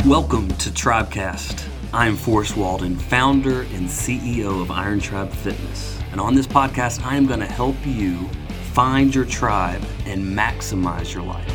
Welcome to Tribecast. I am Forrest Walden, founder and CEO of Iron Tribe Fitness. And on this podcast, I am going to help you find your tribe and maximize your life.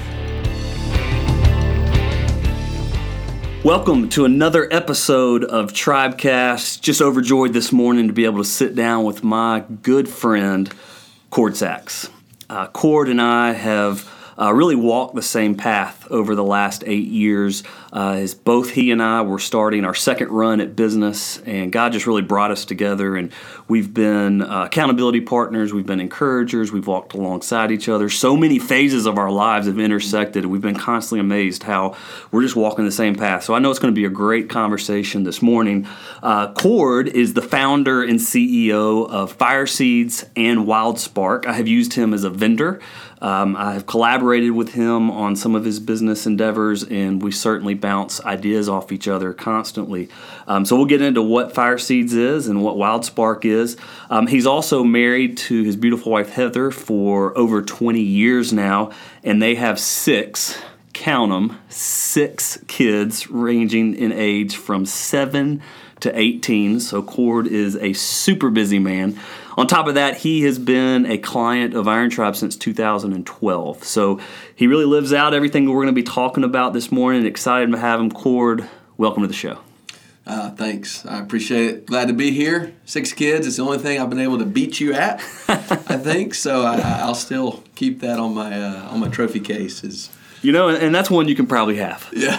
Welcome to another episode of Tribecast. Just overjoyed this morning to be able to sit down with my good friend, Cord Sachs. Cord and I have really walked the same path over the last 8 years. As both he and I were starting our second run at business, and God just really brought us together, and we've been accountability partners, we've been encouragers, we've walked alongside each other. So many phases of our lives have intersected, and we've been constantly amazed how we're just walking the same path. So I know it's going to be a great conversation this morning. Cord is the founder and CEO of Fire Seeds and Wild Spark. I have used him as a vendor. I have collaborated with him on some of his business endeavors, and we certainly bounce ideas off each other constantly. So we'll get into what Fire Seeds is and what Wild Spark is. He's also married to his beautiful wife, Heather, for over 20 years now, and they have count them, 6 kids ranging in age from 7 to 18. So Cord is a super busy man. On top of that, he has been a client of Iron Tribe since 2012. So he really lives out everything we're going to be talking about this morning. Excited to have him. Cord, welcome to the show. Thanks. I appreciate it. Glad to be here. 6 kids. It's the only thing I've been able to beat you at, I think. So I'll still keep that on my trophy case. And that's one you can probably have. Yeah.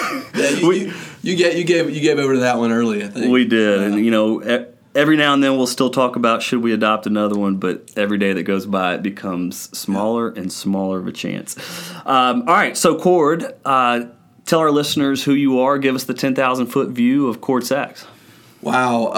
You gave over to that one early, I think. We did. And, every now and then we'll still talk about should we adopt another one, but every day that goes by it becomes smaller and smaller of a chance. All right, so Cord, tell our listeners who you are. Give us the 10,000-foot view of Cord Sachs. Wow.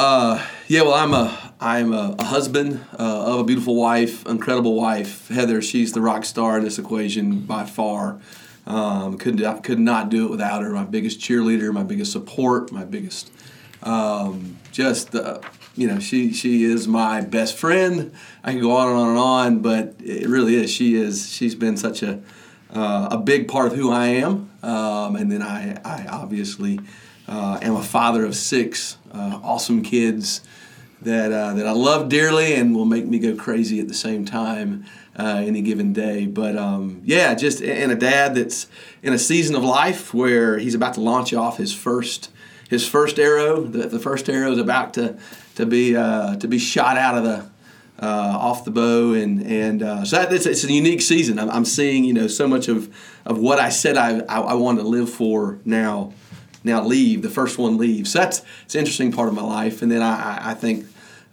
I'm a husband of a beautiful wife, incredible wife. Heather, she's the rock star in this equation by far. Could not do it without her. My biggest cheerleader, my biggest support, my biggest she is my best friend. I can go on and on and on, but it really is. She's been such a big part of who I am. And then I obviously am a father of 6 awesome kids that I love dearly and will make me go crazy at the same time any given day. But and a dad that's in a season of life where he's about to launch off his first arrow. The first arrow is about to be shot out of the off the bow, and so it's a unique season. I'm seeing so much of what I said I wanted to live for now leave. The first one leaves. So it's an interesting part of my life. And then I think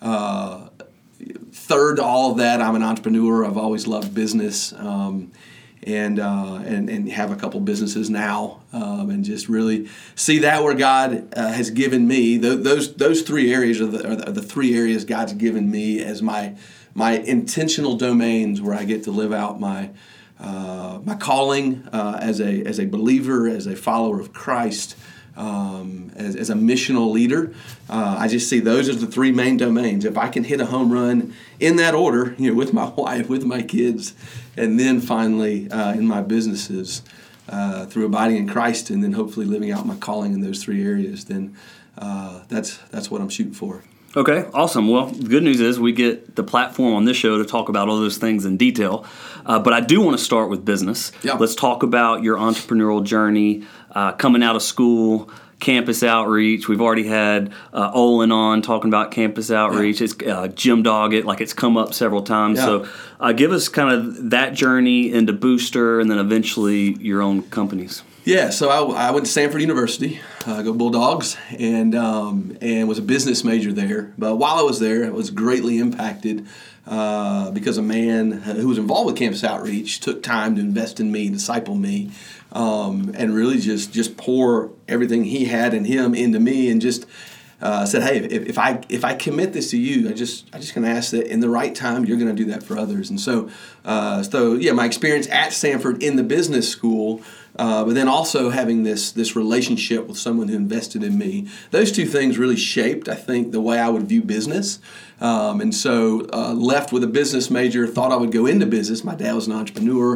third to all of that, I'm an entrepreneur. I've always loved business. And have a couple businesses now, and just really see that where God has given me those 3 areas are the 3 areas God's given me as my intentional domains where I get to live out my calling as a believer, as a follower of Christ, as a missional leader. I just see those as the 3 main domains. If I can hit a home run in that order, with my wife, with my kids, and then finally in my businesses through abiding in Christ, and then hopefully living out my calling in those 3 areas, then that's what I'm shooting for. Okay, awesome. Well, the good news is we get the platform on this show to talk about all those things in detail. But I do want to start with business. Yeah. Let's talk about your entrepreneurial journey, coming out of school, campus outreach. We've already had Olin on talking about campus outreach. Yeah. It's Jim Doggett, it's come up several times. Yeah. So give us kind of that journey into Booster and then eventually your own companies. Yeah, so I went to Stanford University, go Bulldogs, and was a business major there. But while I was there, I was greatly impacted because a man who was involved with campus outreach took time to invest in me, disciple me, and really just pour everything he had in him into me, and just said, hey, if I commit this to you, I just going to ask that in the right time you're going to do that for others. And so my experience at Stanford in the business school. But then also having this relationship with someone who invested in me, those 2 things really shaped, I think, the way I would view business. And so left with a business major, thought I would go into business. My dad was an entrepreneur.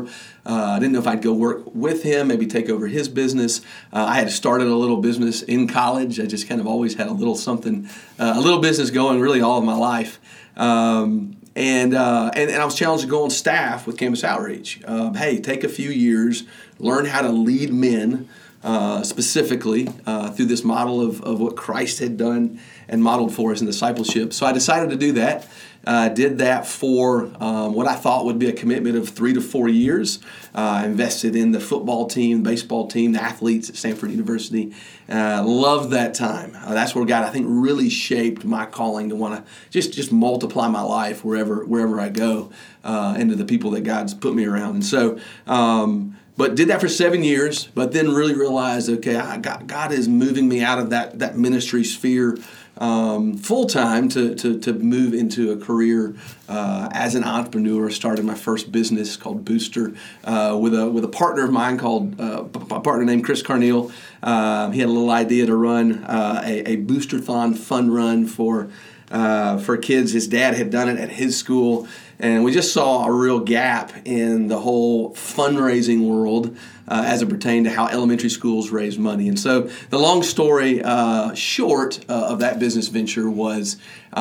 I didn't know if I'd go work with him, maybe take over his business. I had started a little business in college. I just kind of always had a little something, a little business going really all of my life. And I was challenged to go on staff with Campus Outreach. Hey, take a few years, learn how to lead men, specifically through this model of what Christ had done and modeled for us in discipleship. So I decided to do that. Did that for what I thought would be a commitment of 3 to 4 years. I invested in the football team, baseball team, the athletes at Stanford University. Loved that time. That's where God, I think, really shaped my calling to want to just multiply my life wherever I go, into the people that God's put me around. And so, but did that for 7 years, but then really realized, okay, God is moving me out of that ministry sphere full time to move into a career as an entrepreneur. Started my first business called Booster with a partner of mine called a partner named Chris Carneal. He had a little idea to run a Boosterthon fun run for kids. His dad had done it at his school, and we just saw a real gap in the whole fundraising world as it pertained to how elementary schools raise money. And so the long story short of that business venture was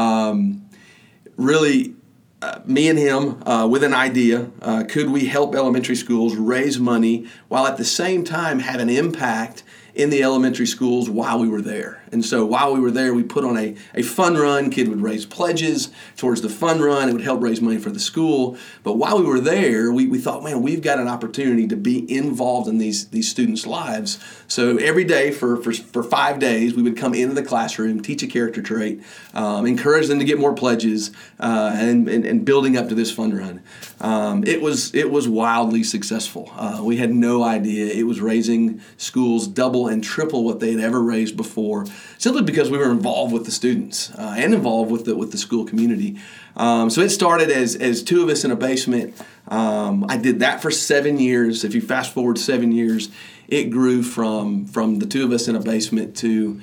really me and him with an idea. Could we help elementary schools raise money while at the same time have an impact in the elementary schools while we were there? And so while we were there, we put on a fun run. Kid would raise pledges towards the fun run. It would help raise money for the school. But while we were there, we thought, man, we've got an opportunity to be involved in these students' lives. So every day for 5 days, we would come into the classroom, teach a character trait, encourage them to get more pledges, and building up to this fun run. It was wildly successful. We had no idea. It was raising schools double and triple what they had ever raised before, simply because we were involved with the students and involved with the school community. So it started as two of us in a basement. I did that for 7 years. If you fast forward 7 years, it grew from the two of us in a basement to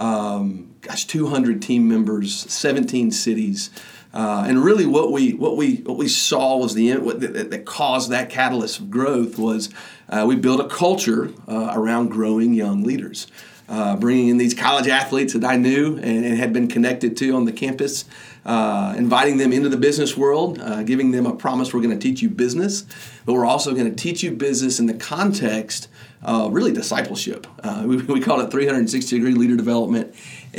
200 team members, 17 cities. And really, what we saw was that caused that catalyst of growth was we built a culture around growing young leaders, bringing in these college athletes that I knew and had been connected to on the campus, inviting them into the business world, giving them a promise: we're going to teach you business, but we're also going to teach you business in the context of really discipleship. We called it 360-degree leader development,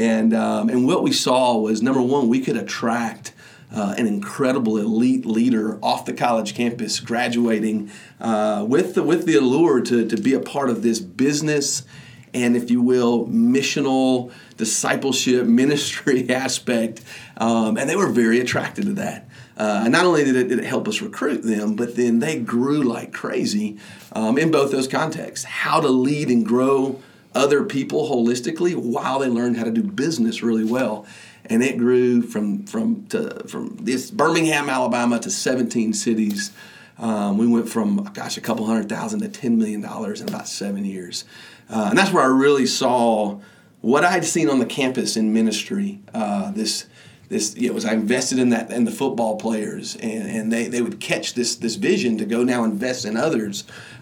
and what we saw was, number one, we could attract an incredible elite leader off the college campus, graduating with the allure to be a part of this business and, if you will, missional discipleship ministry aspect. And they were very attracted to that. And not only did it help us recruit them, but then they grew like crazy in both those contexts. How to lead and grow other people holistically while they learned how to do business really well. And it grew from this Birmingham, Alabama to 17 cities. We went from, a couple $100,000 to $10 million in about 7 years. And that's where I really saw what I'd seen on the campus in ministry. As I invested in the football players, and they would catch this vision to go now invest in others.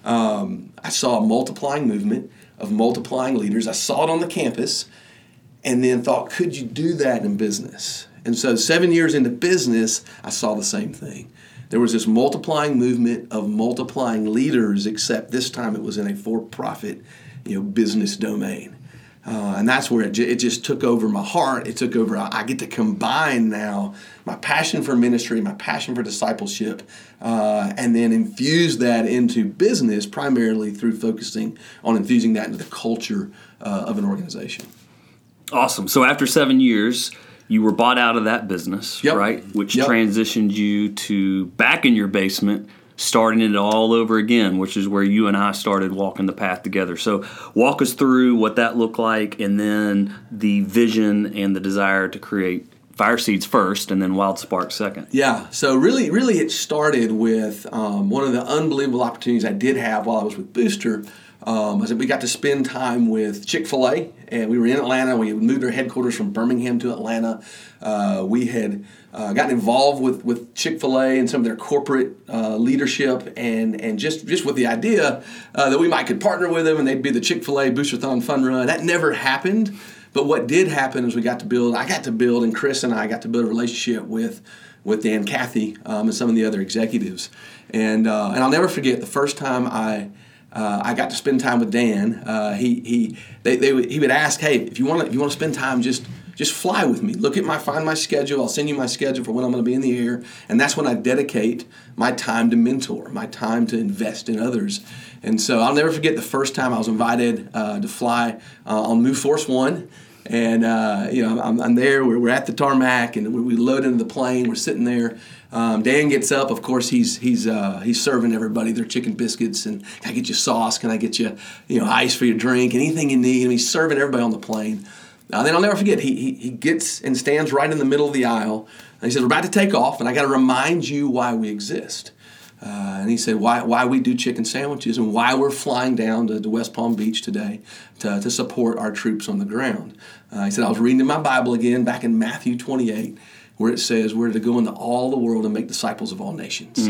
I saw a multiplying movement of multiplying leaders. I saw it on the campus, and then thought, could you do that in business? And so 7 years into business, I saw the same thing. There was this multiplying movement of multiplying leaders, except this time it was in a for-profit, business domain. And that's where it just took over my heart. It took over. I get to combine now my passion for ministry, my passion for discipleship, and then infuse that into business, primarily through focusing on infusing that into the culture of an organization. Awesome. So after 7 years, you were bought out of that business, Yep. right? Which Yep. transitioned you to back in your basement, starting it all over again, which is where you and I started walking the path together. So walk us through what that looked like, and then the vision and the desire to create Fire Seeds first, and then Wild Spark second. Yeah, so really it started with one of the unbelievable opportunities I did have while I was with Booster. I said we got to spend time with Chick-fil-A, and we were in Atlanta. We moved our headquarters from Birmingham to Atlanta. We had gotten involved with Chick-fil-A and some of their corporate leadership, and just with the idea that we could partner with them, and they'd be the Chick-fil-A Boosterthon Fun Run. That never happened, but what did happen is I got to build, and Chris and I got to build a relationship with Dan Cathy and some of the other executives, and I'll never forget the first time I got to spend time with Dan. He would ask, hey, if you want to spend time, just fly with me. Find my schedule. I'll send you my schedule for when I'm going to be in the air, and that's when I dedicate my time to mentor, my time to invest in others. And so I'll never forget the first time I was invited to fly on Move Force One. And I'm there. We're at the tarmac, and we load into the plane. We're sitting there. Dan gets up. Of course, he's serving everybody their chicken biscuits, and can I get you sauce? Can I get you ice for your drink? Anything you need. And he's serving everybody on the plane. Then I'll never forget. He gets and stands right in the middle of the aisle, and he says, "We're about to take off, and I got to remind you why we exist." And he said, why we do chicken sandwiches and why we're flying down to West Palm Beach today to support our troops on the ground. He said, I was reading in my Bible again back in Matthew 28, where it says we're to go into all the world and make disciples of all nations.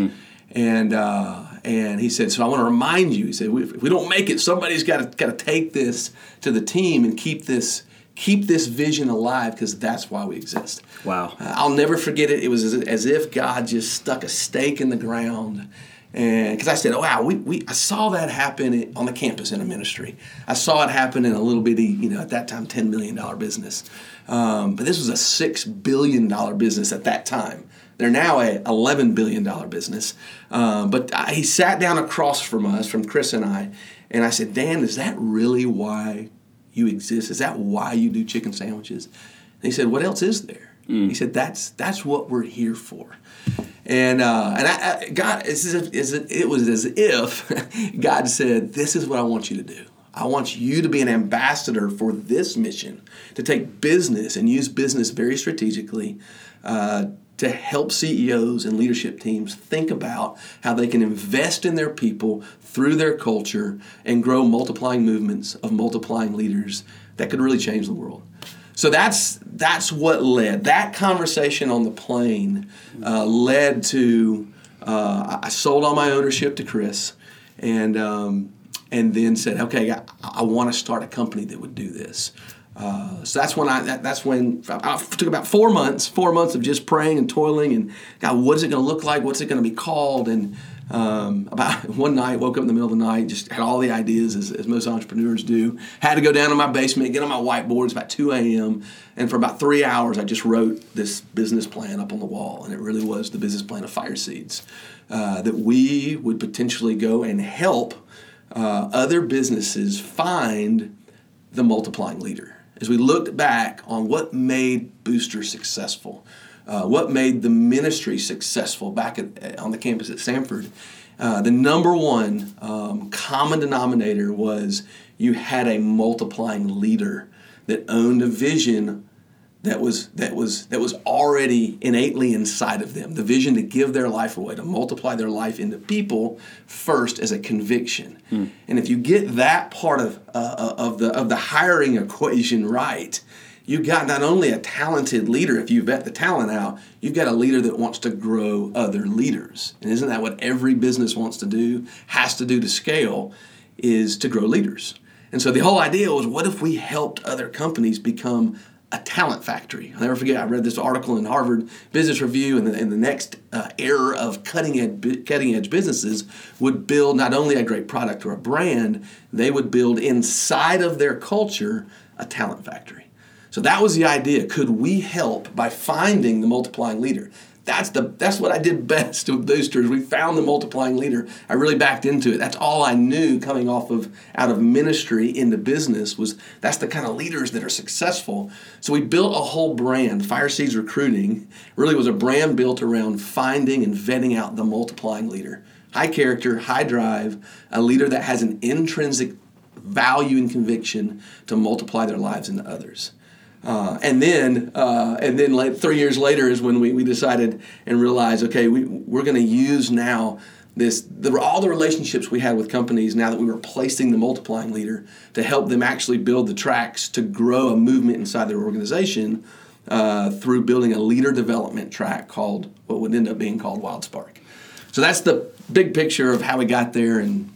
And he said, so I want to remind you, he said, if we don't make it, somebody's got to take this to the team and keep this vision alive, because that's why we exist. Wow. I'll never forget it. It was as if God just stuck a stake in the ground. And because I said, wow, I saw that happen on the campus in a ministry. I saw it happen in a little bitty, at that time, $10 million business. But this was a $6 billion business at that time. They're now a $11 billion business. But he sat down across from us, from Chris and I said, Dan, is that really why you exist? Is that why you do chicken sandwiches? And he said, what else is there? He said, that's what we're here for. And God, it was as if God said, this is what I want you to do. I want you to be an ambassador for this mission, to take business and use business very strategically to help CEOs and leadership teams think about how they can invest in their people through their culture and grow multiplying movements of multiplying leaders that could really change the world. So that's what led. That conversation on the plane led to, I sold all my ownership to Chris and then said, okay, I want to start a company that would do this. So that's when I took about 4 months of just praying and toiling and God, what is it going to look like? What's it going to be called? And about one night, woke up in the middle of the night, just had all the ideas as most entrepreneurs do. Had to go down to my basement, get on my whiteboard. It's about 2 a.m. And for about 3 hours, I just wrote this business plan up on the wall. And it really was the business plan of Fire Seeds, that we would potentially go and help other businesses find the multiplying leader. As we looked back on what made Booster successful, what made the ministry successful back on the campus at Samford, the number one common denominator was you had a multiplying leader that owned a vision that was already innately inside of them. The vision to give their life away, to multiply their life into people first as a conviction. And if you get that part of the hiring equation right, you've got not only a talented leader, if you vet the talent out, you've got a leader that wants to grow other leaders. And isn't that what every business wants to do, has to do to scale, is to grow leaders. And so the whole idea was, what if we helped other companies become a talent factory? I'll never forget, I read this article in Harvard Business Review, and the next era of cutting edge businesses would build not only a great product or a brand, they would build inside of their culture a talent factory. So that was the idea. Could we help by finding the multiplying leader? That's what I did best with Boosters. We found the multiplying leader. I really backed into it. That's all I knew coming out of ministry into business was that's the kind of leaders that are successful. So we built a whole brand. Fire Seeds Recruiting really was a brand built around finding and vetting out the multiplying leader. High character, high drive, a leader that has an intrinsic value and conviction to multiply their lives into others. And then like 3 years later is when we decided and realized, okay, we're going to use now all the relationships we had with companies now that we were placing the multiplying leader to help them actually build the tracks to grow a movement inside their organization through building a leader development track called what would end up being called WildSpark. So that's the big picture of how we got there. And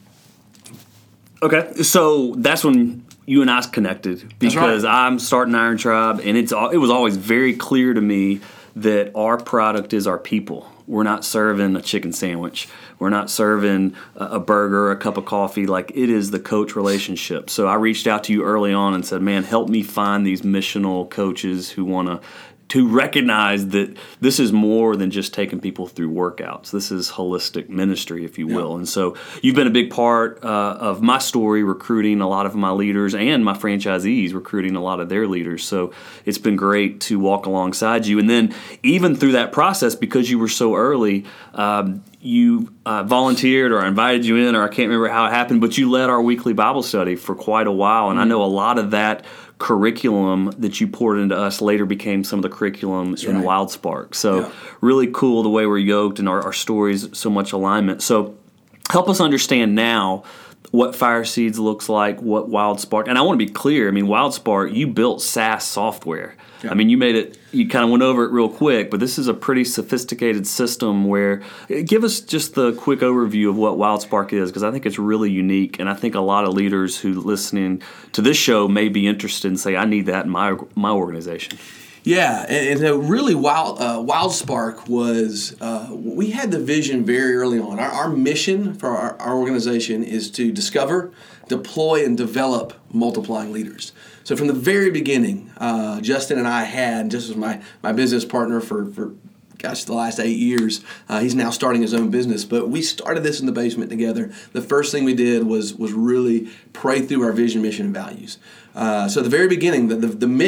okay, so that's when you and I connected, because I'm starting Iron Tribe, and it was always very clear to me that our product is our people. We're not serving a chicken sandwich. We're not serving a burger, a cup of coffee. Like, it is the coach relationship. So I reached out to you early on and said, man, help me find these missional coaches who want to recognize that this is more than just taking people through workouts. This is holistic ministry, if you will. And so you've been a big part of my story, recruiting a lot of my leaders, and my franchisees recruiting a lot of their leaders. So it's been great to walk alongside you. And then even through that process, because you were so early, you volunteered, or I invited you in, or I can't remember how it happened, but you led our weekly Bible study for quite a while. And I know a lot of that curriculum that you poured into us later became some of the curriculum in WildSpark. So really cool the way we're yoked, and our stories, so much alignment. So help us understand now what Fire Seeds looks like, what WildSpark, and I want to be clear, I mean, WildSpark, you built SaaS software. I mean, you kind of went over it real quick, but this is a pretty sophisticated system where, give us just the quick overview of what WildSpark is, because I think it's really unique, and I think a lot of leaders who listening to this show may be interested and say, I need that in my organization. Yeah, and really WildSpark was, we had the vision very early on. Our mission for our organization is to discover, deploy, and develop multiplying leaders. So from the very beginning, Justin and I had, just as my business partner for the last 8 years. He's now starting his own business, but we started this in the basement together. The first thing we did was really pray through our vision, mission, and values. So at the very beginning, the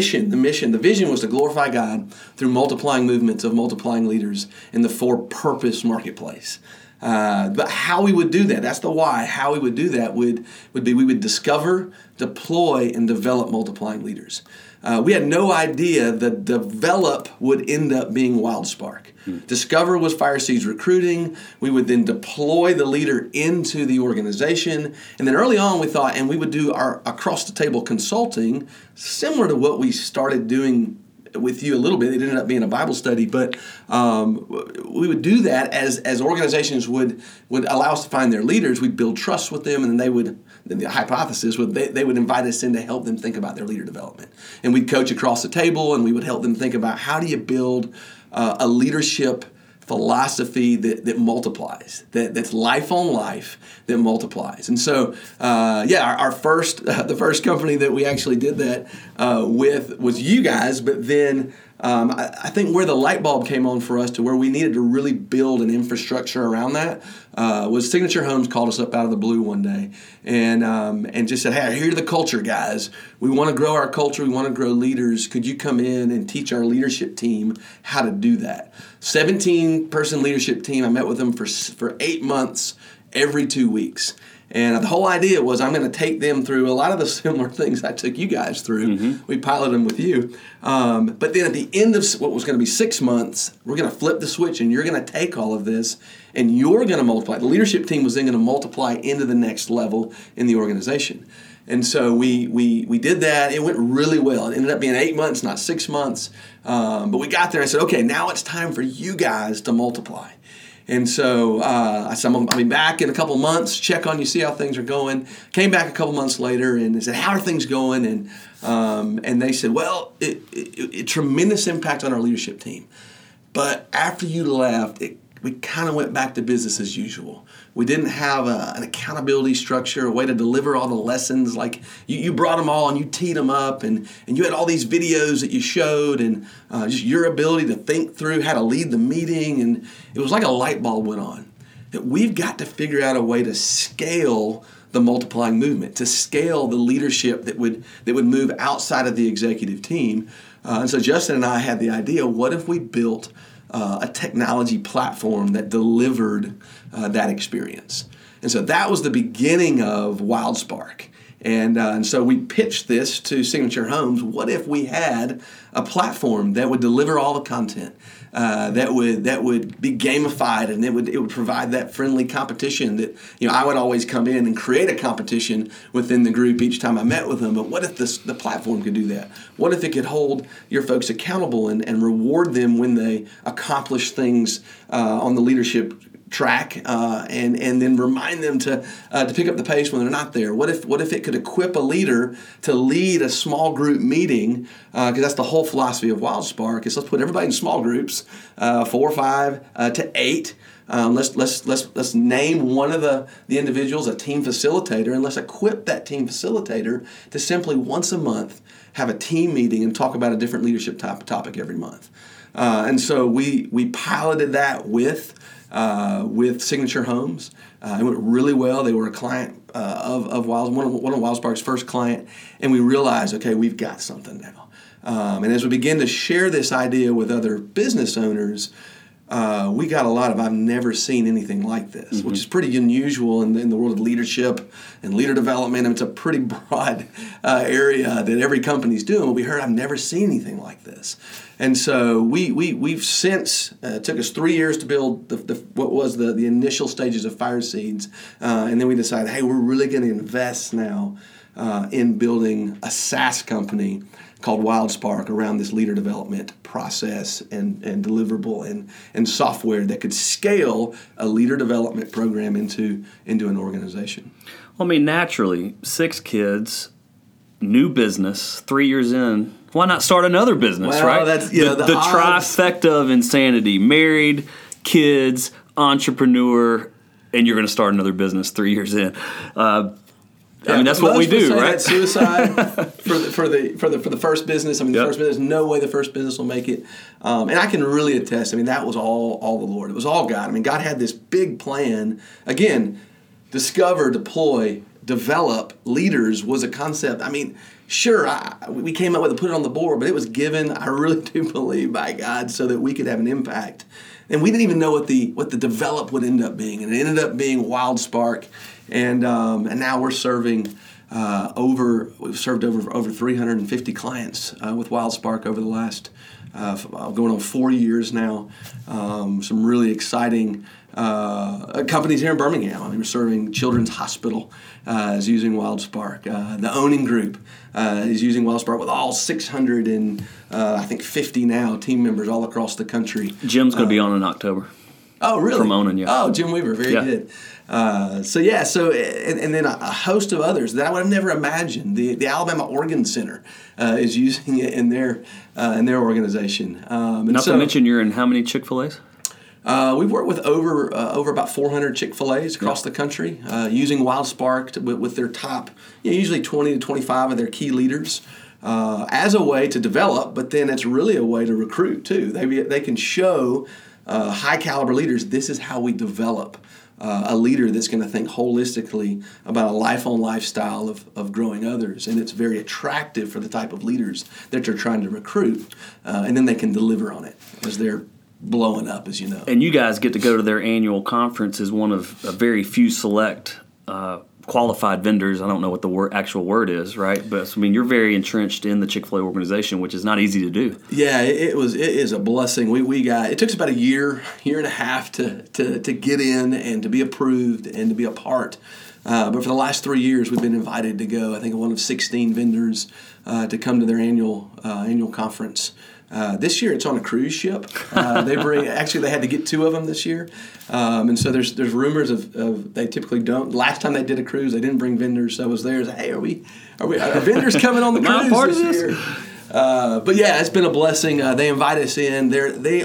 vision was to glorify God through multiplying movements of multiplying leaders in the for-purpose marketplace. But how we would do that, that's the why. How we would do that would be we would discover, deploy, and develop multiplying leaders. We had no idea that develop would end up being WildSpark. Discover was Fire Seeds recruiting. We would then deploy the leader into the organization. And then early on we thought, and we would do our across-the-table consulting, similar to what we started doing with you a little bit. It ended up being a Bible study, but we would do that as organizations would allow us to find their leaders. We'd build trust with them, and then the hypothesis would they would invite us in to help them think about their leader development. And we'd coach across the table, and we would help them think about how do you build a leadership philosophy that multiplies, that's life on life that multiplies. And so, our the first company that we actually did that with was you guys, but then I think where the light bulb came on for us to where we needed to really build an infrastructure around that was Signature Homes called us up out of the blue one day and just said, hey, I hear the culture, guys. We want to grow our culture. We want to grow leaders. Could you come in and teach our leadership team how to do that? 17-person leadership team. I met with them for 8 months every 2 weeks. And the whole idea was I'm going to take them through a lot of the similar things I took you guys through. Mm-hmm. We piloted them with you. But then at the end of what was going to be 6 months, we're going to flip the switch and you're going to take all of this and you're going to multiply. The leadership team was then going to multiply into the next level in the organization. And so we did that. It went really well. It ended up being 8 months, not 6 months. But we got there and I said, okay, now it's time for you guys to multiply. And so I said, I'll be back in a couple months, check on you, see how things are going. Came back a couple months later and they said, how are things going? And they said, well, it tremendous impact on our leadership team. But after you left, we kind of went back to business as usual. We didn't have an accountability structure, a way to deliver all the lessons. Like you brought them all and you teed them up and you had all these videos that you showed and just your ability to think through how to lead the meeting. And it was like a light bulb went on. That we've got to figure out a way to scale the multiplying movement, to scale the leadership that would move outside of the executive team. And so Justin and I had the idea, what if we built a technology platform that delivered that experience? And so that was the beginning of WildSpark. And so we pitched this to Signature Homes. What if we had a platform that would deliver all the content, that would be gamified, and it would provide that friendly competition that I would always come in and create a competition within the group each time I met with them. But what if the platform could do that? What if it could hold your folks accountable and reward them when they accomplish things on the leadership track, and then remind them to pick up the pace when they're not there? What if it could equip a leader to lead a small group meeting? Because that's the whole philosophy of WildSpark, is let's put everybody in small groups, 4 or 5 to 8. Let's name one of the individuals a team facilitator, and let's equip that team facilitator to simply once a month have a team meeting and talk about a different leadership topic every month. And so we piloted that with Signature Homes. It went really well. They were a client of Wild, one of WildSpark's first client, and we realized, okay, we've got something now. And as we begin to share this idea with other business owners, we got a lot of I've never seen anything like this, which is pretty unusual in the world of leadership and leader development. And it's a pretty broad area that every company's doing. But we heard I've never seen anything like this. And so we've since took us 3 years to build what was the initial stages of Fire Seeds, and then we decided, hey, we're really going to invest now in building a SaaS company called WildSpark around this leader development process and deliverable and software that could scale a leader development program into an organization. Well, I mean, naturally, 6 kids, new business, 3 years in. Why not start another business, right? That's, the trifecta of insanity: married, kids, entrepreneur, and you're going to start another business 3 years in. I mean, that's what we do, right? That's suicide for the first business. I mean, the first business, no way the first business will make it. And I can really attest. I mean, that was all the Lord. It was all God. I mean, God had this big plan. Again, discover, deploy, develop leaders was a concept. I mean, sure, we came up with it, put it on the board, but it was given, I really do believe, by God so that we could have an impact. And we didn't even know what the develop would end up being. And it ended up being WildSpark. And now we're serving we've served over 350 clients with WildSpark over the last going on 4 years now. Some really exciting companies here in Birmingham. I mean, we're serving Children's Hospital is using WildSpark. The Owning Group is using WildSpark with all 600 and I think 50 now team members all across the country. Jim's going to be on in October. Oh, really? From Owning, yeah. Oh, Jim Weaver, very good. And then a host of others that I would have never imagined. The Alabama Organ Center is using it in their organization. Not to mention, you're in how many Chick-fil-A's? We've worked with over about 400 Chick-fil-A's across the country, using WildSpark with their top, usually 20 to 25 of their key leaders. As a way to develop, but then it's really a way to recruit too. They can show high caliber leaders, this is how we develop a leader that's going to think holistically about a life-on lifestyle of growing others. And it's very attractive for the type of leaders that they're trying to recruit. And then they can deliver on it as they're blowing up, as you know. And you guys get to go to their annual conference as one of a very few select qualified vendors. I don't know what the actual word is, right? But I mean, you're very entrenched in the Chick-fil-A organization, which is not easy to do. Yeah, it is a blessing. It took us about a year and a half to get in and to be approved and to be a part. But for the last 3 years, we've been invited to go. I think one of 16 vendors to come to their annual conference. This year it's on a cruise ship. They had to get 2 of them this year, and so there's rumors of they typically don't. Last time they did a cruise, they didn't bring vendors. So I was there. Hey, are vendors coming on the cruise this year? But yeah, it's been a blessing. They invite us in. Their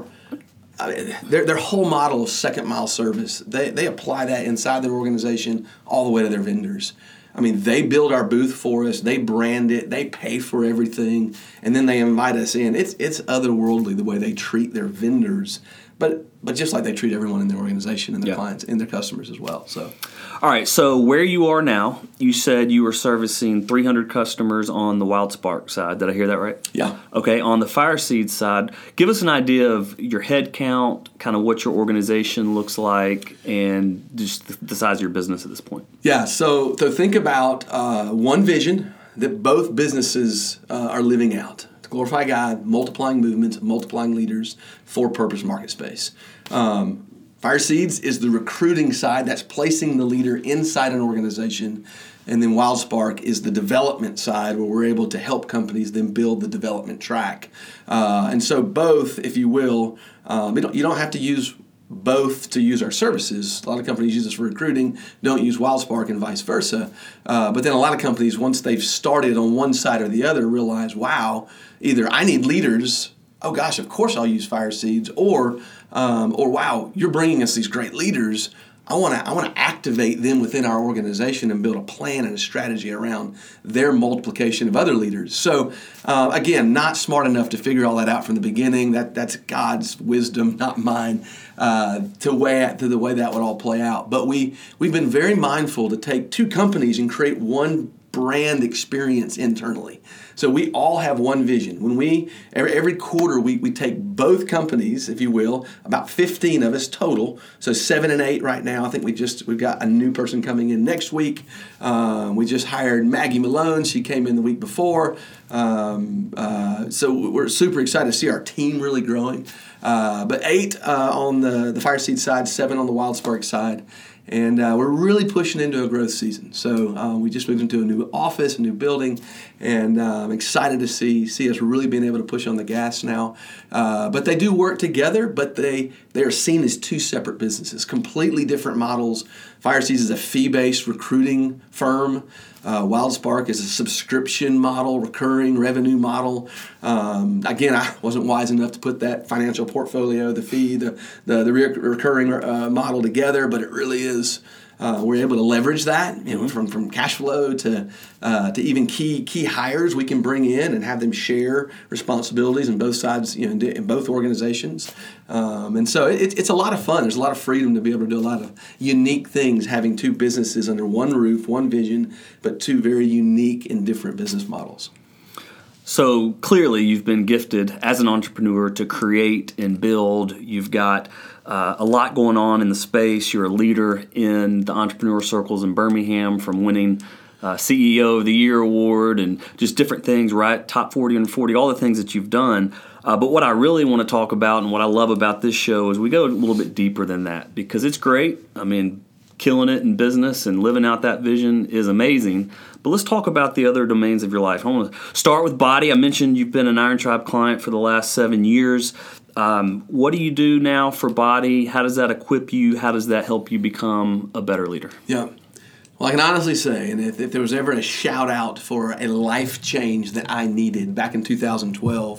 whole model of second mile service. They apply that inside their organization all the way to their vendors. I mean, they build our booth for us. They brand it. They pay for everything, and then they invite us in. It's otherworldly the way they treat their vendors, but just like they treat everyone in their organization and their clients and their customers as well. So, all right. So where you are now, you said you were servicing 300 customers on the WildSpark side. Did I hear that right? Yeah. Okay. On the Fire Seeds side, give us an idea of your head count, kind of what your organization looks like, and just the size of your business at this point. Yeah. So think about one vision that both businesses are living out. To glorify God, multiplying movements, multiplying leaders, for purpose market space. Fire Seeds is the recruiting side. That's placing the leader inside an organization. And then WildSpark is the development side, where we're able to help companies then build the development track. And so both, if you will, you don't have to use both to use our services. A lot of companies use us for recruiting, don't use WildSpark, and vice versa. But then a lot of companies, once they've started on one side or the other, realize, wow, either I need leaders, oh gosh, of course I'll use Fire Seeds, or wow, you're bringing us these great leaders. I want to activate them within our organization and build a plan and a strategy around their multiplication of other leaders. So again, not smart enough to figure all that out from the beginning. That's God's wisdom, not mine, to the way that would all play out. But we've been very mindful to take two companies and create one brand experience internally. So we all have one vision. When every quarter we take both companies, if you will, about 15 of us total, so 7 and 8 right now. I think we've got a new person coming in next week. We just hired Maggie Malone. She came in the week before. So we're super excited to see our team really growing. But 8 on the Fire Seed side, 7 on the WildSpark side. And we're really pushing into a growth season. So we just moved into a new office, a new building, and I'm excited to see us really being able to push on the gas now. But they do work together, but they are seen as two separate businesses, completely different models. Fire Seeds is a fee-based recruiting firm. WildSpark is a subscription model, recurring revenue model. Again, I wasn't wise enough to put that financial portfolio, the fee, the recurring model together, but it really is. We're able to leverage that, from cash flow to even key hires we can bring in and have them share responsibilities on both sides, in both organizations. And so it's a lot of fun. There's a lot of freedom to be able to do a lot of unique things, having two businesses under one roof, one vision, but two very unique and different business models. So clearly you've been gifted as an entrepreneur to create and build. You've got a lot going on in the space. You're a leader in the entrepreneur circles in Birmingham, from winning CEO of the Year award and just different things, right? Top 40 and 40, all the things that you've done. But what I really want to talk about and what I love about this show is we go a little bit deeper than that, because it's great. I mean, killing it in business and living out that vision is amazing. But let's talk about the other domains of your life. I want to start with Body. I mentioned you've been an Iron Tribe client for the last 7 years. What do you do now for Body? How does that equip you? How does that help you become a better leader? Yeah. Well, I can honestly say, and if there was ever a shout out for a life change that I needed back in 2012,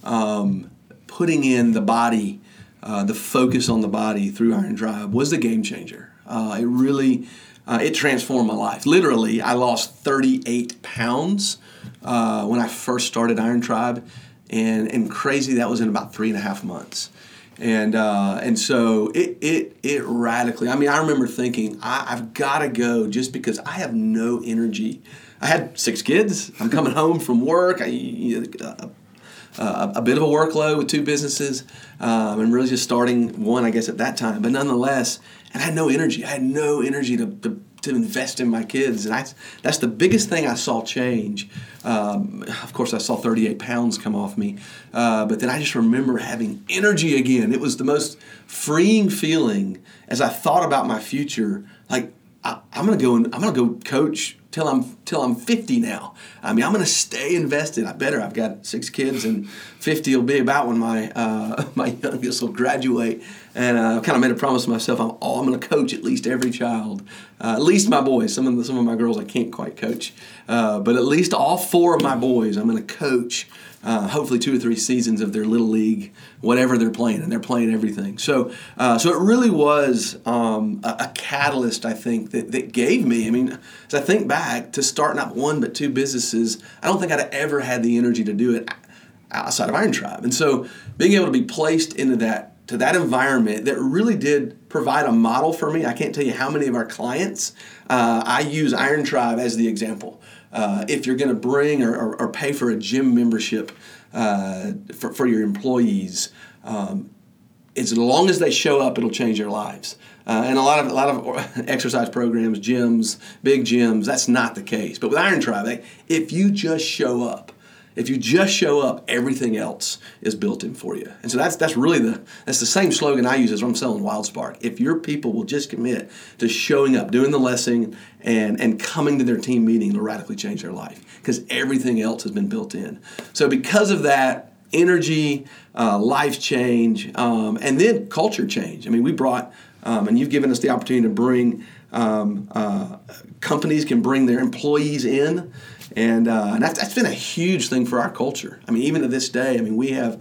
putting in the Body, the focus on the Body through Iron Tribe was the game changer. It really, it transformed my life. Literally, I lost 38 pounds when I first started Iron Tribe, and crazy, that was in about 3.5 months. And so it radically, I mean, I remember thinking, I've got to go just because I have no energy. I had 6 kids. I'm coming home from work. A bit of a workload with 2 businesses, and really just starting one, I guess, at that time. But nonetheless, and I had no energy. I had no energy to invest in my kids. And that's the biggest thing I saw change. Of course, I saw 38 pounds come off me. But then I just remember having energy again. It was the most freeing feeling as I thought about my future. Like, I'm gonna go coach till I'm 50 now. I mean, I'm gonna stay invested. I better. I've got 6 kids, and 50 will be about when my youngest will graduate. And I've kind of made a promise to myself. I'm gonna coach at least every child, at least my boys. Some of my girls I can't quite coach, but at least all 4 of my boys I'm gonna coach. Hopefully 2 or 3 seasons of their little league, whatever they're playing, and they're playing everything. So it really was a catalyst, I think, that gave me. I mean, as I think back to starting not 1 but 2 businesses, I don't think I'd ever had the energy to do it outside of Iron Tribe. And so being able to be placed into that environment that really did provide a model for me. I can't tell you how many of our clients I use Iron Tribe as the example. If you're going to bring or pay for a gym membership for your employees, as long as they show up, it'll change their lives. And a lot of exercise programs, gyms, big gyms, that's not the case. But with Iron Tribe, if you just show up, If you just show up, everything else is built in for you. And so that's really that's the same slogan I use as I'm selling WildSpark. If your people will just commit to showing up, doing the lesson, and coming to their team meeting, it'll radically change their life because everything else has been built in. So because of that, energy, life change, and then culture change. I mean, we brought, and you've given us the opportunity to bring, companies can bring their employees in. And that's been a huge thing for our culture. I mean, even to this day, I mean, they have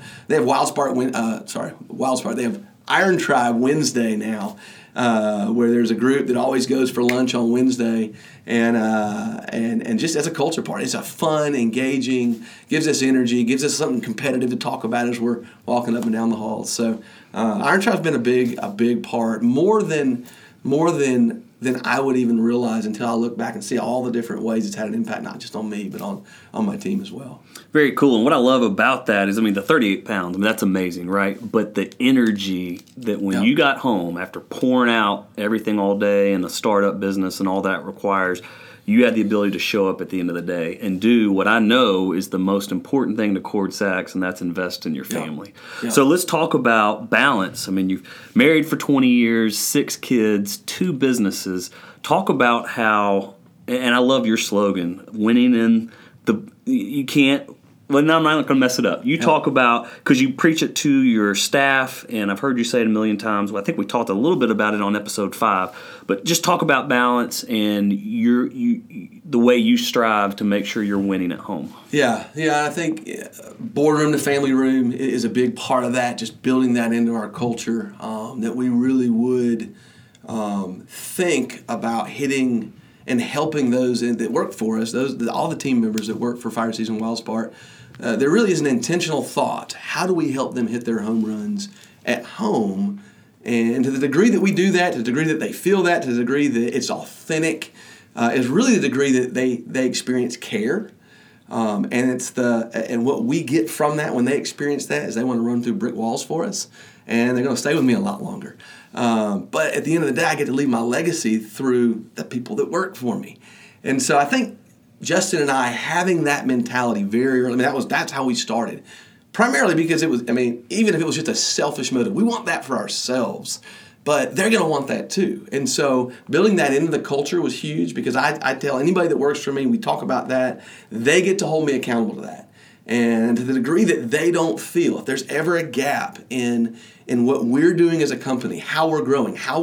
WildSpark. They have Iron Tribe Wednesday now, where there's a group that always goes for lunch on Wednesday, and just as a culture part, it's a fun, engaging, gives us energy, gives us something competitive to talk about as we're walking up and down the halls. So Iron Tribe's been a big part, more than I would even realize until I look back and see all the different ways it's had an impact, not just on me, but on my team as well. Very cool. And what I love about that is, I mean, the 38 pounds, I mean, that's amazing, right? But the energy that when you got home after pouring out everything all day and the startup business and all that requires, you had the ability to show up at the end of the day and do what I know is the most important thing to Cord Sachs, and that's invest in your family. Yeah. So let's talk about balance. I mean, you've married for 20 years, 6 kids, 2 businesses. Talk about how, and I love your slogan, winning in you can't, well, no, I'm not going to mess it up. You talk about, because you preach it to your staff, and I've heard you say it a million times. Well, I think we talked a little bit about it on episode 5. But just talk about balance and the way you strive to make sure you're winning at home. Yeah. I think boardroom to family room is a big part of that, just building that into our culture, that we really would think about hitting and helping those that work for us, all the team members that work for Fire Season WildSpark. There really is an intentional thought. How do we help them hit their home runs at home? And to the degree that we do that, to the degree that they feel that, to the degree that it's authentic, is really the degree that they experience care. And what we get from that when they experience that is they want to run through brick walls for us, and they're going to stay with me a lot longer. But at the end of the day, I get to leave my legacy through the people that work for me. And so I think Justin and I having that mentality very early, I mean, that's how we started. Primarily because it was, I mean, even if it was just a selfish motive, we want that for ourselves, but they're going to want that too. And so building that into the culture was huge because I tell anybody that works for me, we talk about that, they get to hold me accountable to that. And to the degree that they don't feel, if there's ever a gap in what we're doing as a company, how we're growing, how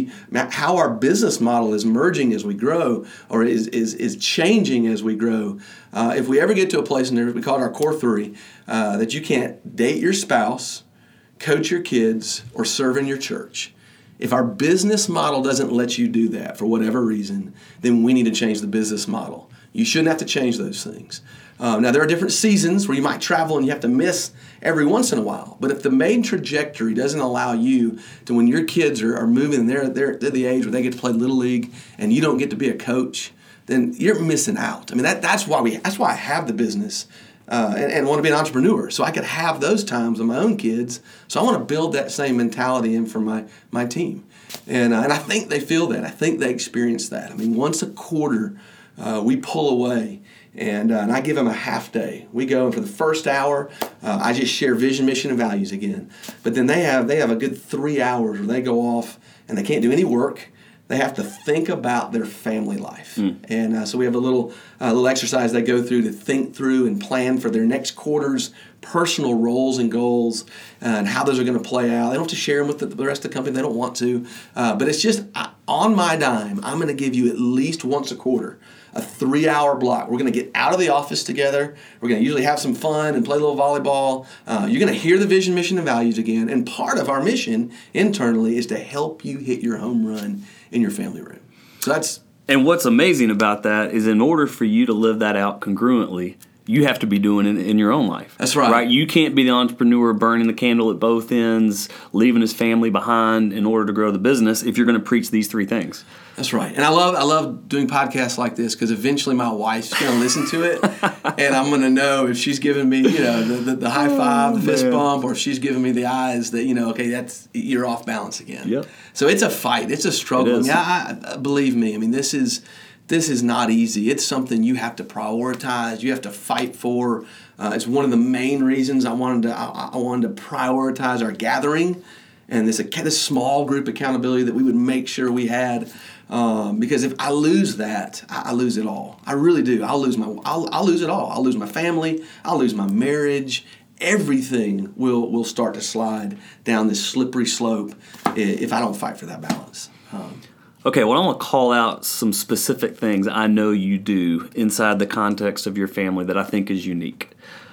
our business model is merging as we grow or is changing as we grow, if we ever get to a place, and we call it our core 3, that you can't date your spouse, coach your kids, or serve in your church. If our business model doesn't let you do that for whatever reason, then we need to change the business model. You shouldn't have to change those things. Now, there are different seasons where you might travel and you have to miss every once in a while. But if the main trajectory doesn't allow you to, when your kids are moving, they're at the age where they get to play Little League and you don't get to be a coach, then you're missing out. I mean, that's why I have the business and want to be an entrepreneur. So I could have those times with my own kids. So I want to build that same mentality in for my team. And I think they feel that. I think they experience that. I mean, once a quarter, we pull away. And I give them a half day. We go, and for the first hour, I just share vision, mission, and values again. But then they have a good 3 hours where they go off and they can't do any work. They have to think about their family life. And so we have a little exercise they go through to think through and plan for their next quarter's personal roles and goals and how those are going to play out. They don't have to share them with the rest of the company. They don't want to. But it's just on my dime, I'm going to give you at least once a quarter a 3-hour block. We're going to get out of the office together. We're going to usually have some fun and play a little volleyball. You're going to hear the vision, mission, and values again. And part of our mission internally is to help you hit your home run in your family room. So that's... And what's amazing about that is in order for you to live that out congruently, you have to be doing it in your own life. That's right. Right? You can't be the entrepreneur burning the candle at both ends, leaving his family behind in order to grow the business if you're going to preach these 3 things. That's right. And I love doing podcasts like this because eventually my wife's going to listen to it and I'm going to know if she's giving me, the high five, the fist bump, or if she's giving me the eyes that, okay, you're off balance again. Yep. So it's a fight. It's a struggle. I believe me. I mean, this is this is not easy. It's something you have to prioritize. You have to fight for. It's one of the main reasons I wanted to prioritize our gathering and this small group accountability that we would make sure we had. Because if I lose that, I lose it all. I really do. I'll lose it all. I'll lose my family. I'll lose my marriage. Everything will start to slide down this slippery slope if I don't fight for that balance. Okay, well, I want to call out some specific things I know you do inside the context of your family that I think is unique.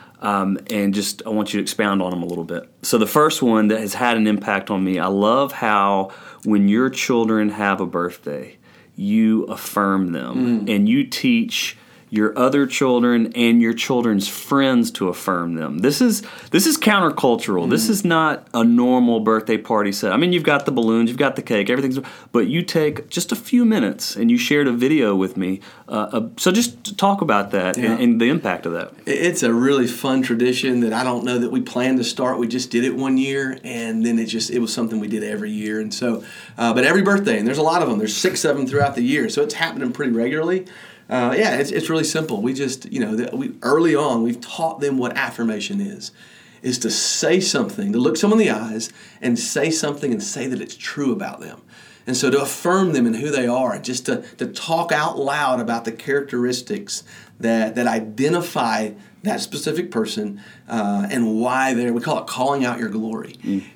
And just I want you to expound on them a little bit. So the first one that has had an impact on me, I love how when your children have a birthday, you affirm them and you teach your other children and your children's friends to affirm them. This is countercultural. This is not a normal birthday party set. I mean, you've got the balloons, you've got the cake, everything's, but you take just a few minutes and you shared a video with me. So just talk about that and the impact of that. It's a really fun tradition that I don't know that we planned to start. We just did it one year, and then it was something we did every year. And so, but every birthday, and there's a lot of them. There's 6 of them throughout the year, so it's happening pretty regularly. It's really simple. We just, early on, we've taught them what affirmation is to say something, to look someone in the eyes and say something and say that it's true about them. And so to affirm them and who they are, just to talk out loud about the characteristics that identify that specific person and why we call it calling out your glory.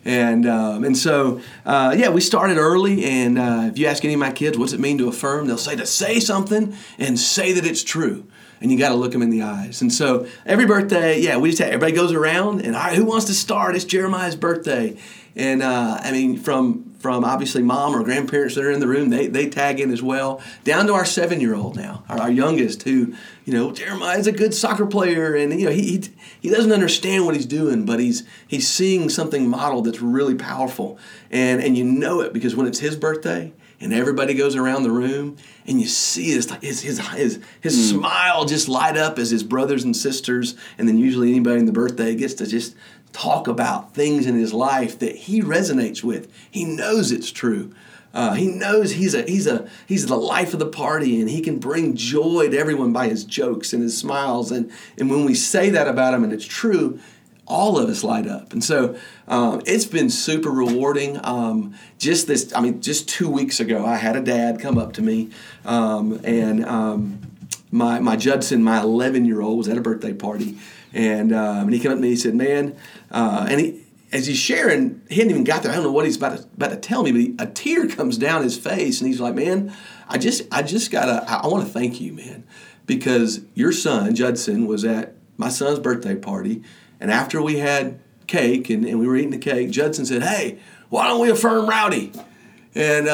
And so we started early, and if you ask any of my kids, what's it mean to affirm? They'll say to say something and say that it's true. And you got to look them in the eyes. And so every birthday, everybody goes around, and all right, who wants to start? It's Jeremiah's birthday. And from obviously mom or grandparents that are in the room, they tag in as well, down to our 7-year-old now, our youngest, who, Jeremiah's a good soccer player, and he doesn't understand what he's doing, but he's seeing something modeled that's really powerful, and you know it because when it's his birthday and everybody goes around the room and you see this, like his smile just light up as his brothers and sisters, and then usually anybody in the birthday gets to just talk about things in his life that he resonates with. He knows it's true. He knows he's the life of the party, and he can bring joy to everyone by his jokes and his smiles. And when we say that about him and it's true, all of us light up. And so it's been super rewarding. Just 2 weeks ago, I had a dad come up to me, my Judson, my 11-year-old, was at a birthday party. And he came up to me, he said, man, as he's sharing, he hadn't even got there. I don't know what he's about to tell me, but a tear comes down his face, and he's like, man, I want to thank you, man, because your son, Judson, was at my son's birthday party, and after we had cake and we were eating the cake, Judson said, hey, why don't we affirm Rowdy? And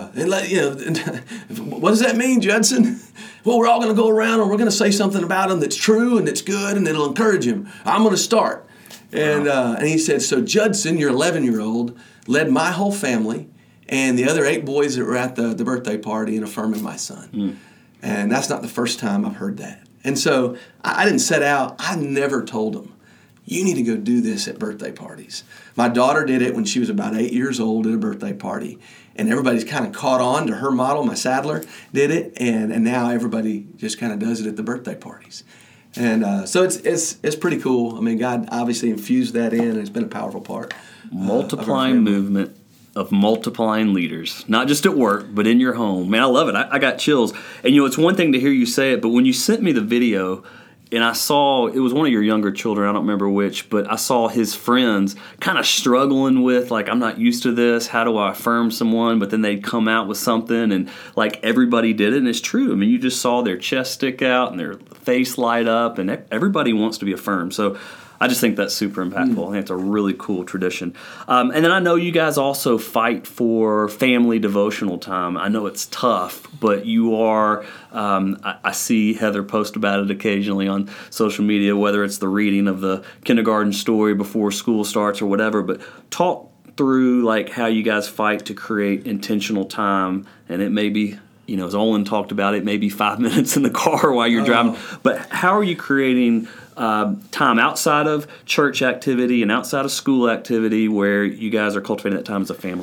what does that mean, Judson? Well, we're all going to go around and we're going to say something about him that's true and that's good and it'll encourage him. I'm going to start. And he said, so Judson, your 11-year-old, led my whole family and the other 8 boys that were at the birthday party in affirming my son. And that's not the first time I've heard that. And so I didn't set out. I never told them, you need to go do this at birthday parties. My daughter did it when she was about 8 years old at a birthday party. And everybody's kind of caught on to her model. My Sadler did it, and now everybody just kind of does it at the birthday parties. And so it's pretty cool. I mean, God obviously infused that in, and it's been a powerful part. Multiplying movement of multiplying leaders, not just at work, but in your home. Man, I love it. I got chills. And, it's one thing to hear you say it, but when you sent me the video, and I saw, it was one of your younger children, I don't remember which, but I saw his friends kind of struggling with, like, I'm not used to this, how do I affirm someone? But then they'd come out with something, and, like, everybody did it, and it's true. I mean, you just saw their chest stick out and their face light up, and everybody wants to be affirmed. So I just think that's super impactful. I think it's a really cool tradition. And then I know you guys also fight for family devotional time. I know it's tough, but you are, I see Heather post about it occasionally on social media, whether it's the reading of the kindergarten story before school starts or whatever, but talk through like how you guys fight to create intentional time, and it may be, as Olin talked about, it may be 5 minutes in the car while you're driving, but how are you creating time outside of church activity and outside of school activity where you guys are cultivating that time as a family?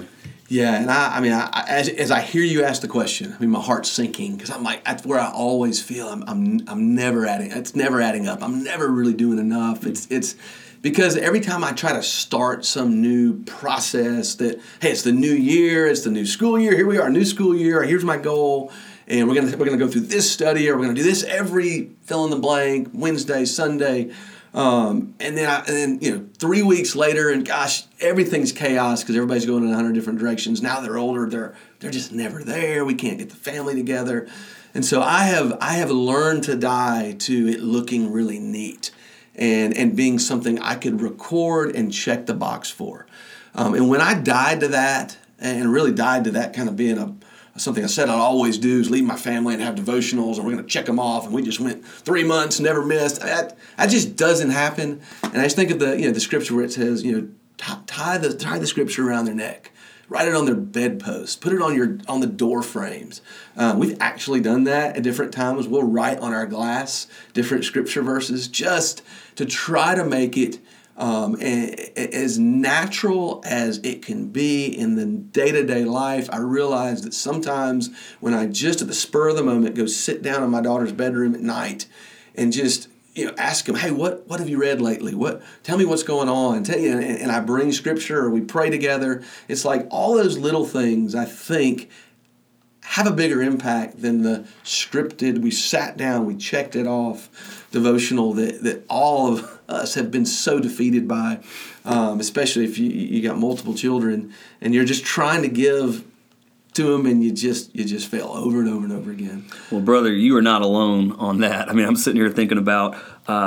Yeah, and I mean, as I hear you ask the question, I mean, my heart's sinking because I'm like, that's where I always feel I'm never adding. It's never adding up. I'm never really doing enough. It's because every time I try to start some new process that, hey, it's the new year, it's the new school year. Here we are, new school year. Here's my goal, and we're gonna go through this study, or we're gonna do this every fill in the blank Wednesday, Sunday. And then 3 weeks later, and gosh, everything's chaos because everybody's going in 100 different directions. Now they're older, they're just never there. We can't get the family together, and so I have learned to die to it looking really neat, and being something I could record and check the box for. And when I died to that, and really died to that kind of being something I said I'd always do is leave my family and have devotionals, and we're going to check them off. And we just went 3 months, never missed. That just doesn't happen. And I just think of the scripture where it says, tie the scripture around their neck, write it on their bedpost, put it on the door frames. We've actually done that at different times. We'll write on our glass different scripture verses just to try to make it as natural as it can be in the day-to-day life. I realize that sometimes when I just at the spur of the moment go sit down in my daughter's bedroom at night and just ask them, hey, what have you read lately? Tell me what's going on. And I bring scripture, or we pray together. It's like all those little things, I think, have a bigger impact than the scripted, we sat down, we checked it off devotional that all of us have been so defeated by, especially if you got multiple children and you're just trying to give to them and you just fail over and over and over again. Well, brother, you are not alone on that. I mean, I'm sitting here thinking about,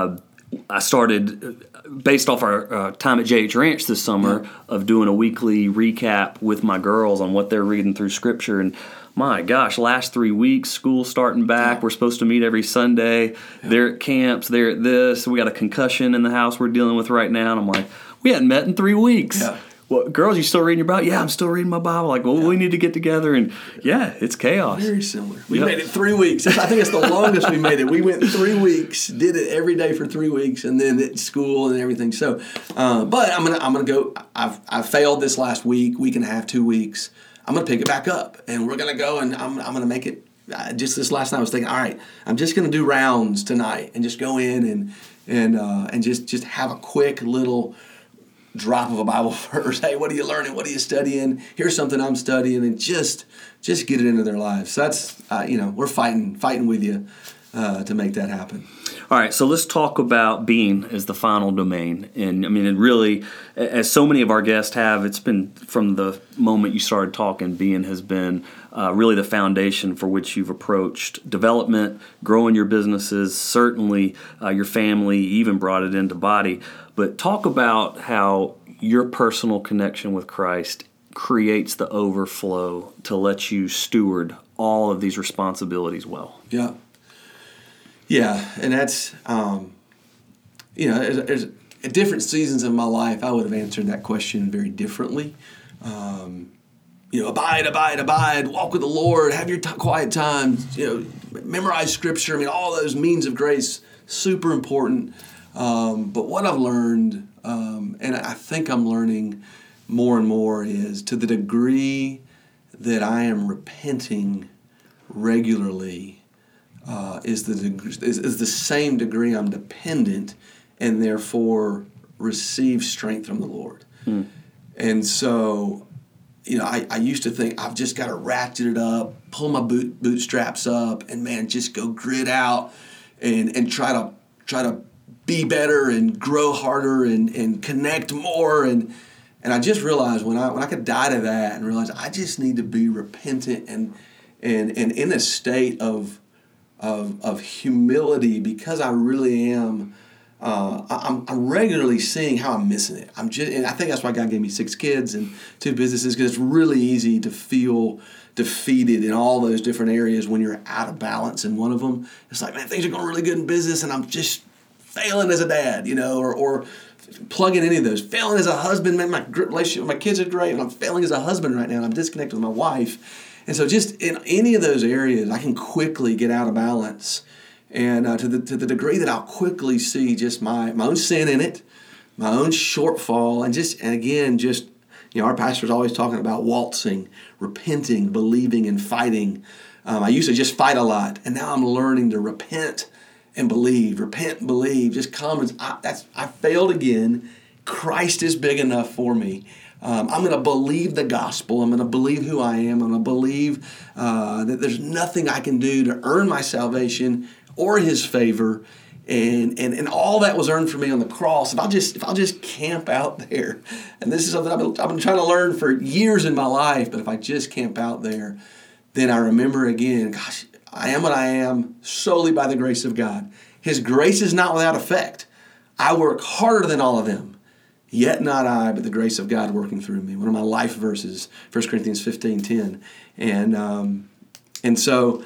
I started, based off our time at JH Ranch this summer, of doing a weekly recap with my girls on what they're reading through Scripture. And my gosh, last 3 weeks, school's starting back. Yeah. We're supposed to meet every Sunday. Yeah. They're at camps. They're at this. We got a concussion in the house we're dealing with right now. And I'm like, we hadn't met in 3 weeks. Yeah. Well, girls, you still reading your Bible? Yeah, I'm still reading my Bible. Like, well, we need to get together. And yeah, it's chaos. Very similar. We made it 3 weeks. I think it's the longest we made it. We went 3 weeks, did it every day for 3 weeks, and then at school and everything. So, but I'm gonna go. I failed this last week and a half, 2 weeks. I'm gonna pick it back up, and we're gonna go, and I'm gonna make it. Just this last night, I was thinking, all right, I'm just gonna do rounds tonight, and just go in and just have a quick little drop of a Bible verse. Hey, what are you learning? What are you studying? Here's something I'm studying, and just get it into their lives. So that's we're fighting with you to make that happen. All right, so let's talk about being as the final domain. And I mean, it really, as so many of our guests have, it's been from the moment you started talking, being has been really the foundation for which you've approached development, growing your businesses, certainly your family, even brought it into Body. But talk about how your personal connection with Christ creates the overflow to let you steward all of these responsibilities well. Yeah. Yeah, and that's, there's at different seasons of my life, I would have answered that question very differently. Abide, walk with the Lord, have your quiet time, memorize Scripture. I mean, all those means of grace, super important. But what I've learned, and I think I'm learning more and more, is to the degree that I am repenting regularly, is the same degree I'm dependent and therefore receive strength from the Lord. And so, I used to think I've just got to ratchet it up, pull my bootstraps up, and man, just go grit out and try to be better and grow harder and connect more. And I just realized when I could die to that and realize I just need to be repentant and in a state of humility, because I really am. I'm regularly seeing how I'm missing it. And I think that's why God gave me 6 kids and 2 businesses, because it's really easy to feel defeated in all those different areas when you're out of balance in one of them. It's like, man, things are going really good in business, and I'm just failing as a dad, or plugging any of those. Failing as a husband, man, my relationship with my kids is great, and I'm failing as a husband right now, and I'm disconnected with my wife. And so just in any of those areas, I can quickly get out of balance. And to the degree that I'll quickly see just my own sin in it, my own shortfall, and again, Our pastor's always talking about waltzing, repenting, believing, and fighting. I used to just fight a lot, and now I'm learning to repent and believe. Repent and believe. Just come. I failed again. Christ is big enough for me. I'm going to believe the gospel. I'm going to believe who I am. I'm going to believe that there's nothing I can do to earn my salvation or His favor. And all that was earned for me on the cross. If I'll just camp out there, and this is something I've been trying to learn for years in my life, but if I just camp out there, then I remember again, gosh, I am what I am solely by the grace of God. His grace is not without effect. I work harder than all of them, yet not I, but the grace of God working through me. One of my life verses, 1 Corinthians 15:10, and so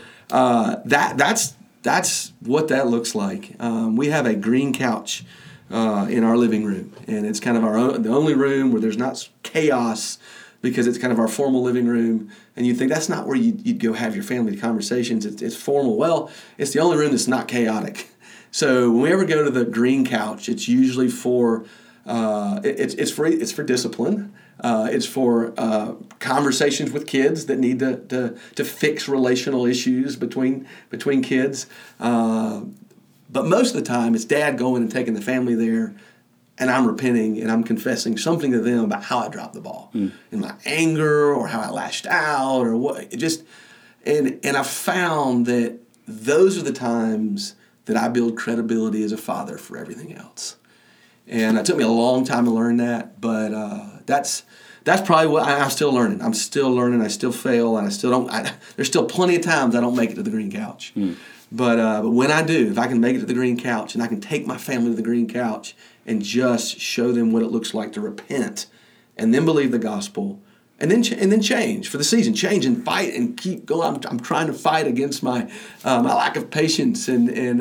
that's what that looks like. We have a green couch in our living room, and it's kind of the only room where there's not chaos, because it's kind of our formal living room. And you think that's not where you'd go have your family conversations. It's formal. Well, it's the only room that's not chaotic. So when we ever go to the green couch, it's usually for it's for discipline. It's for conversations with kids that need to fix relational issues between kids. But most of the time, it's Dad going and taking the family there, and I'm repenting and I'm confessing something to them about how I dropped the ball in my anger, or how I lashed out, or what. And I found that those are the times that I build credibility as a father for everything else. And it took me a long time to learn that, but that's probably what I'm still learning. I'm still learning. I still fail, and I still don't. There's still plenty of times I don't make it to the green couch. But when I do, if I can make it to the green couch, and I can take my family to the green couch and just show them what it looks like to repent, and then believe the gospel, and then change for the season, change and fight and keep going. I'm trying to fight against my lack of patience and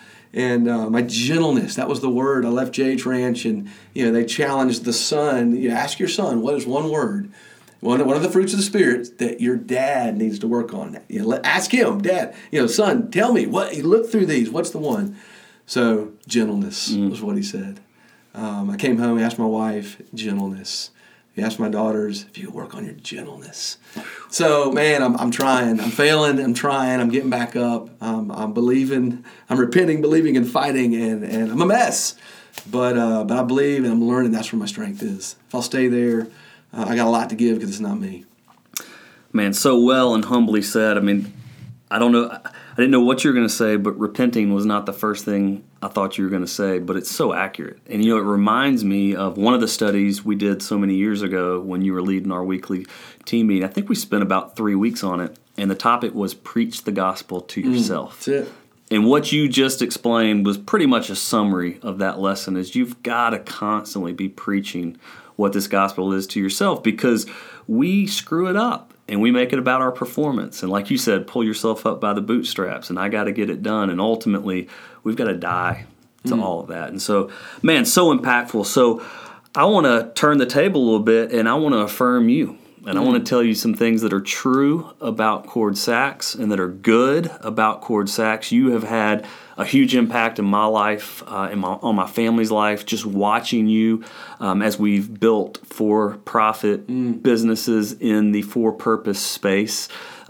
my gentleness. That was the word. I left JH Ranch, and they challenged the son. Ask your son, what is one word, one of the fruits of the Spirit that your dad needs to work on. Ask him, Dad. Son, tell me what. Look through these. What's the one? So gentleness was what he said. I came home, asked my wife, gentleness. He asked my daughters, if you could work on your gentleness. So, man, I'm trying. I'm failing. I'm trying. I'm getting back up. I'm believing. I'm repenting, believing, and fighting, and I'm a mess. But I believe, and I'm learning that's where my strength is. If I'll stay there, I got a lot to give, because it's not me. Man, so well and humbly said. I mean, I don't know. I didn't know what you were going to say, but repenting was not the first thing I thought you were going to say, but it's so accurate. And, it reminds me of one of the studies we did so many years ago when you were leading our weekly team meeting. I think we spent about 3 weeks on it, and the topic was preach the gospel to yourself. That's it. And what you just explained was pretty much a summary of that lesson, is you've got to constantly be preaching what this gospel is to yourself, because we screw it up and we make it about our performance. And like you said, pull yourself up by the bootstraps, and I got to get it done. And ultimately, we've got to die to all of that. And so, man, so impactful. So I want to turn the table a little bit, and I want to affirm you. And I want to tell you some things that are true about Cord Sachs and that are good about Cord Sachs. You have had a huge impact in my life, on my family's life, just watching you as we've built for-profit businesses in the for-purpose space.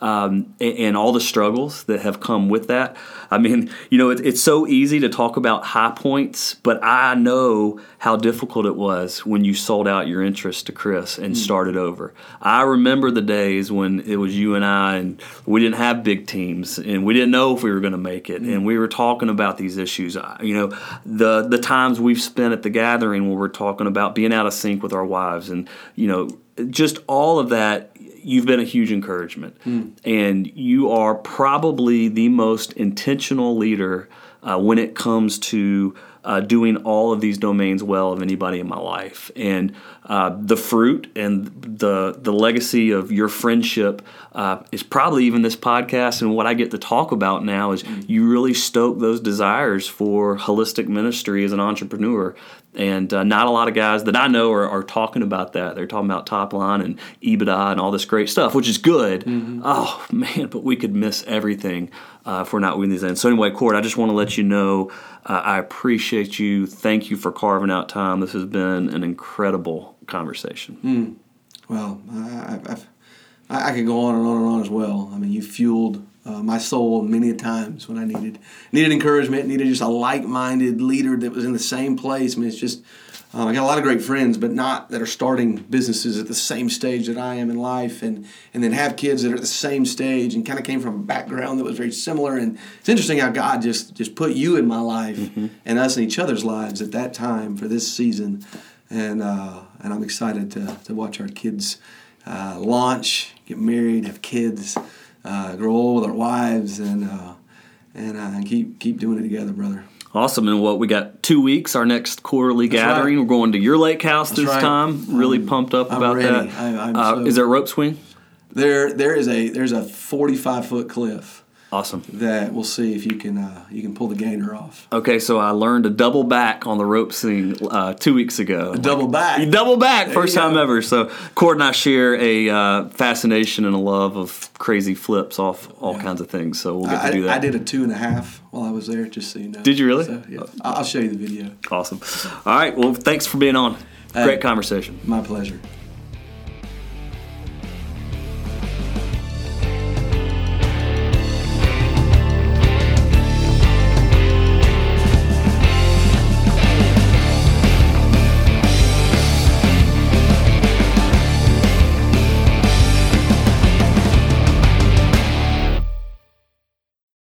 And all the struggles that have come with that. I mean, it's so easy to talk about high points, but I know how difficult it was when you sold out your interest to Chris and started over. I remember the days when it was you and I, and we didn't have big teams, and we didn't know if we were going to make it, and we were talking about these issues. The times we've spent at the gathering where we're talking about being out of sync with our wives, and just all of that. You've been a huge encouragement, and you are probably the most intentional leader when it comes to doing all of these domains well of anybody in my life. And the fruit and the legacy of your friendship is probably even this podcast, and what I get to talk about now is you really stoke those desires for holistic ministry as an entrepreneur. And not a lot of guys that I know are talking about that. They're talking about top line and EBITDA and all this great stuff, which is good. Oh, man, but we could miss everything if we're not winning these ends. So anyway, Cord, I just want to let you know I appreciate you. Thank you for carving out time. This has been an incredible conversation. Well, I could go on and on and on as well. I mean, you fueled my soul many times when I needed encouragement, needed just a like-minded leader that was in the same place. I mean, it's just I got a lot of great friends, but not that are starting businesses at the same stage that I am in life, and then have kids that are at the same stage, and kind of came from a background that was very similar. And it's interesting how God just put you in my life and us in each other's lives at that time for this season, and I'm excited to watch our kids launch, get married, have kids, grow old with our wives, and keep doing it together, brother. Awesome. And we got 2 weeks, our next quarterly gathering. Right. We're going to your lake house this time. Really pumped up about ready. That. Is there a rope swing? There's a 45-foot cliff. Awesome. That we'll see if you can pull the gainer off. Okay, so I learned a double back on the rope swing 2 weeks ago. Double back? Double back, first time ever. So Cord and I share a fascination and a love of crazy flips off all kinds of things. So we'll get to do that. I did a 2.5 while I was there, just so you know. Did you really? So, yeah, I'll show you the video. Awesome. All right, well, thanks for being on. Great conversation. My pleasure.